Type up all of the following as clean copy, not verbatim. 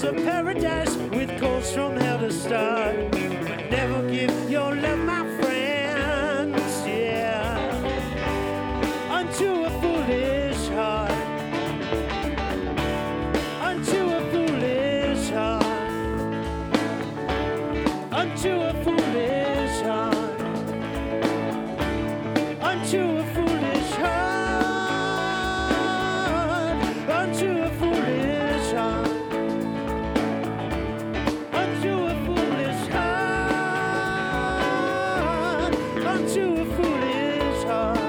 a paradise with ghosts from hell to start. Never give your love, my friends, yeah, unto a foolish heart. Unto a foolish heart. Unto a foolish heart. Unto a foolish heart. Unto a foolish heart. Unto a foolish heart. Unto a foolish heart.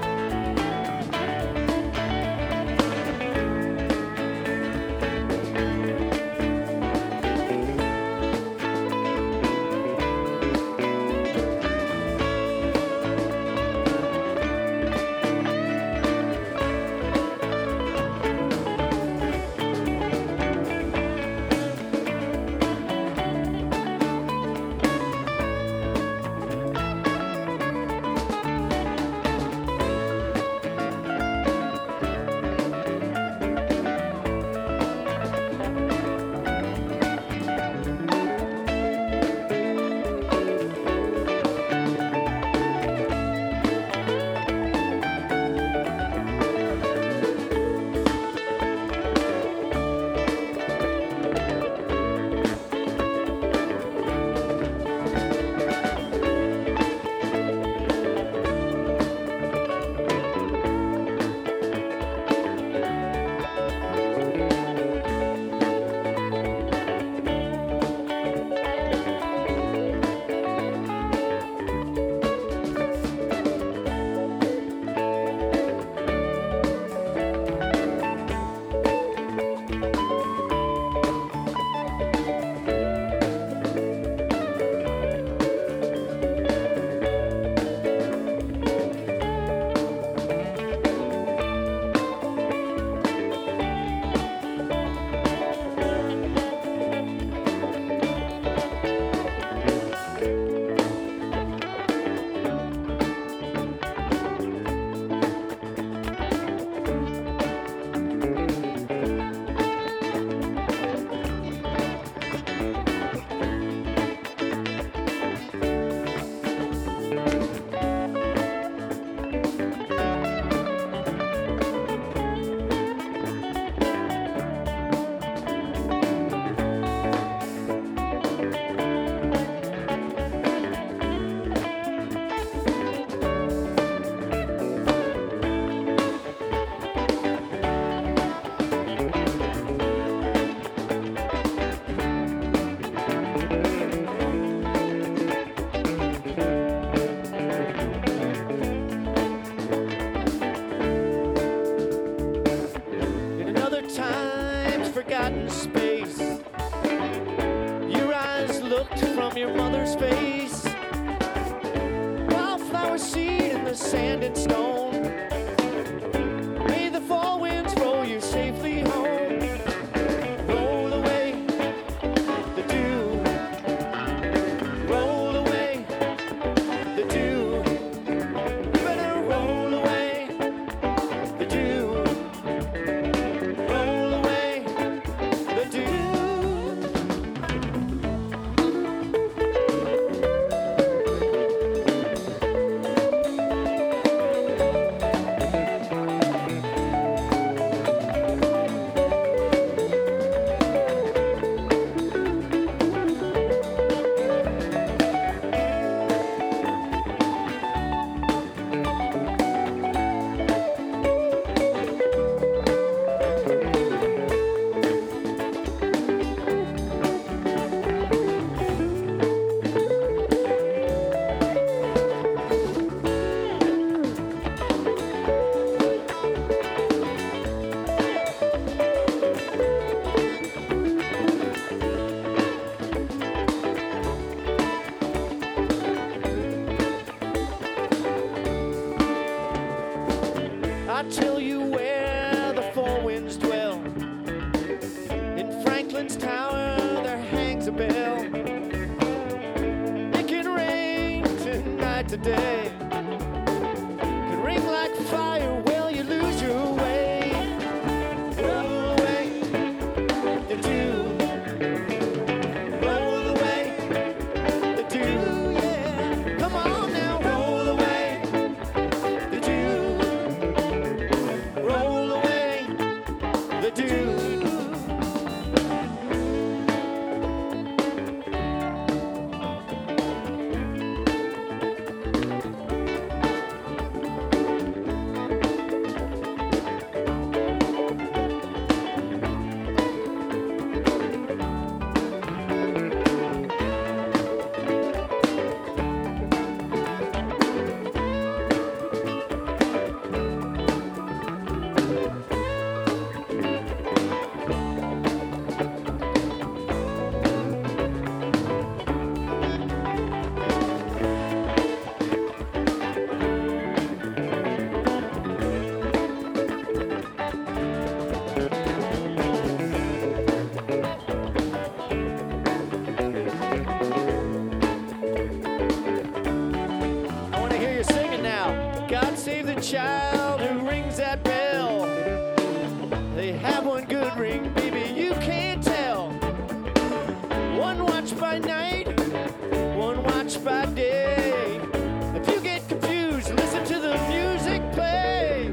Forgotten space. Your eyes looked from your mother's face. Wildflower seed in the sand and stone. May the fall winds roll you safely home. Roll away the dew. Roll away the dew. You better roll away the dew. I tell you where the four winds dwell. In Franklin's tower there hangs a bell. It can rain tonight today. Can ring like fire, well you lose your way. Roll away the dew. golden child who rings that bell. They have one good ring, baby, you can't tell. One watch by night, one watch by day. If you get confused, listen to the music play.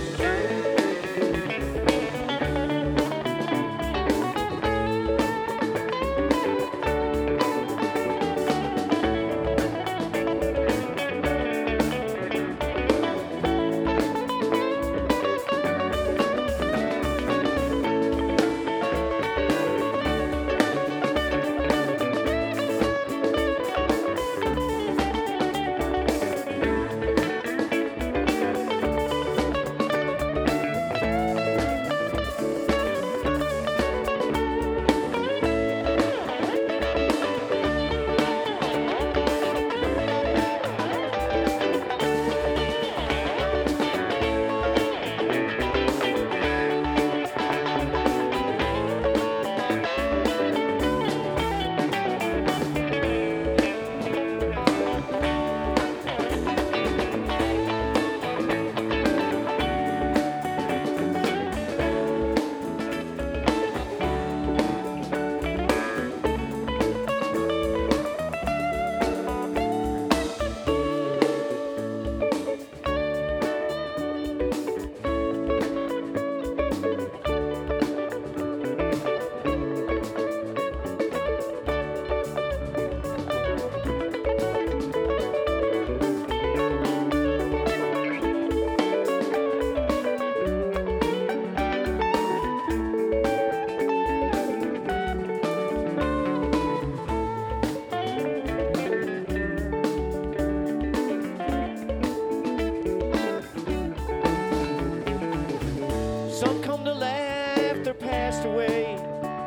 Some come to laugh, they're passed away.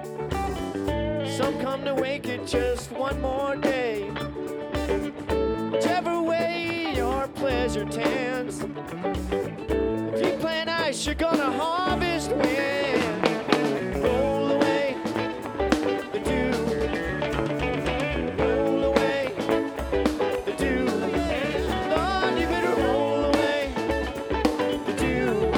Some come to wake it just one more day. Whichever way your pleasure tends, if you plant ice, you're gonna harvest wind. Roll away the dew. Roll away the dew. Lord, you better roll away the dew.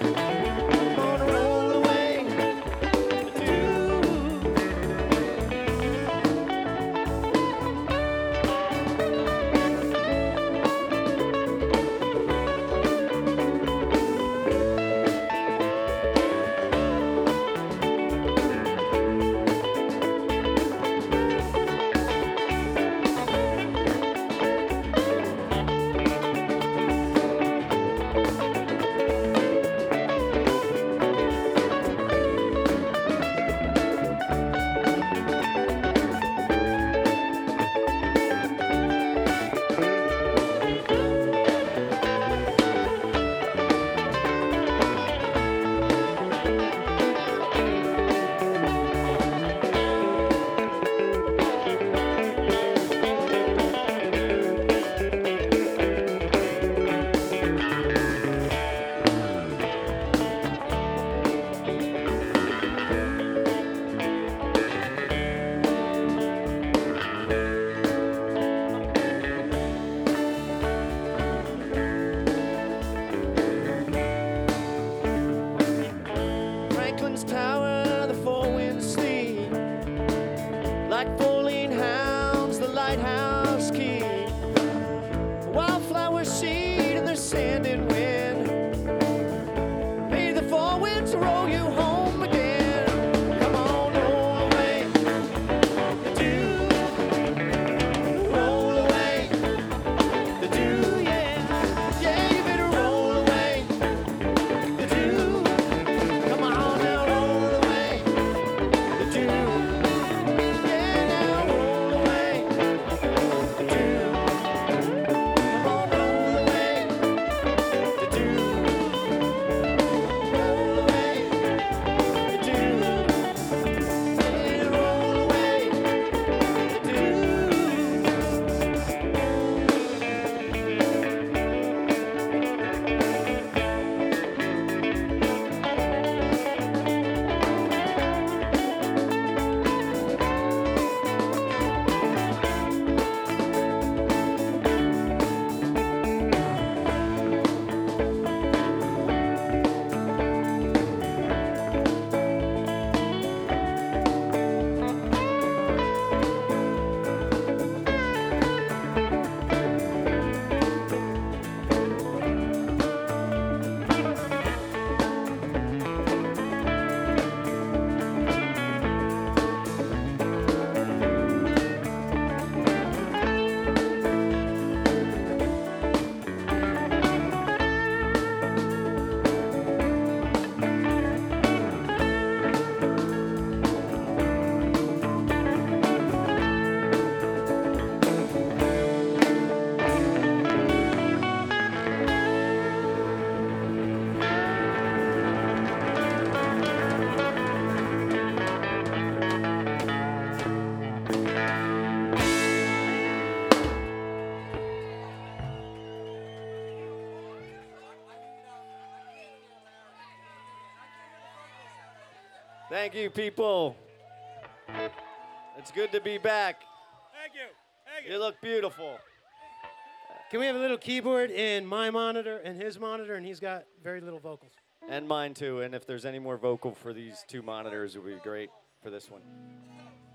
Tower, the four winds sleep like foaling hounds, the lighthouse key. Wildflower seed in the sand and wind. May the four winds roll you home again. Come on, roll away the dew. Roll away the dew, yeah. Yeah, you better roll away the dew. Come on now, roll away the dew. Yeah, now roll away the dew. Thank you, people. It's good to be back. Thank you. Thank You look beautiful. Can we have a little keyboard in my monitor and his monitor, and he's got very little vocals. And mine too. And if there's any more vocal for these two monitors, it would be great for this one.